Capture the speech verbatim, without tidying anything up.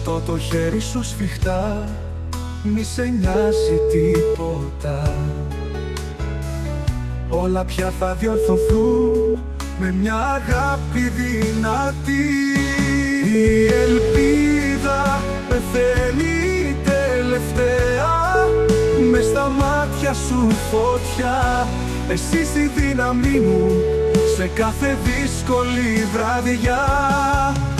κρατώ το χέρι σου σφιχτά, μη σε νοιάζει τίποτα. Όλα πια θα διορθωθούν με μια αγάπη δυνατή. Η ελπίδα πεθαίνει τελευταία, μες στα μάτια σου φωτιά. Εσύ η δύναμή μου σε κάθε δύσκολη βραδιά.